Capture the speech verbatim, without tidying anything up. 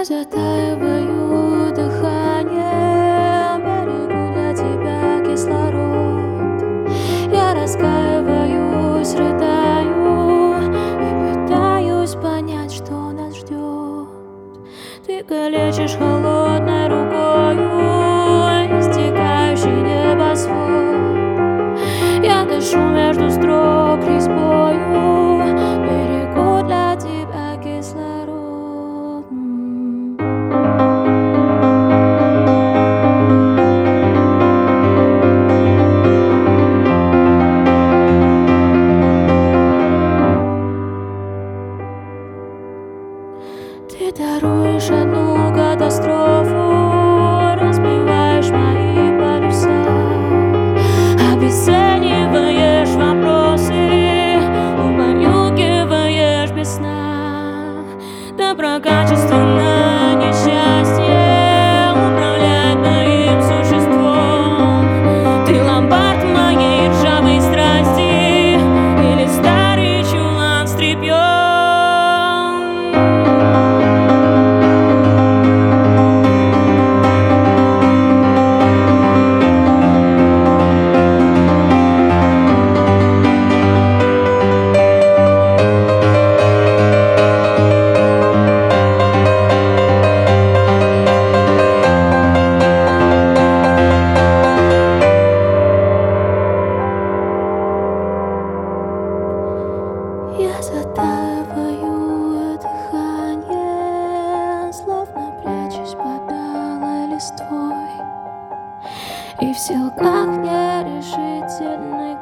затаиваю дыхание, берегу для тебя кислород. Я раскаиваюсь, рыдаю и пытаюсь понять, что нас ждет. Ты калечишь холодной рукою истекающий небосвод. Я дышу между строк резьбою, берегу для тебя кислород. Ты даруешь одну катастрофу, разбиваешь мои паруса, обесцениваешь вопросы, убаюкиваешь без сна. Доброкачественное несчастье управляет моим существом. Ты ломбард моей ржавой страсти или старый чулан с тряпьем. Я затаиваю дыхание, словно прячусь под алой листвой, и в силках нерешительный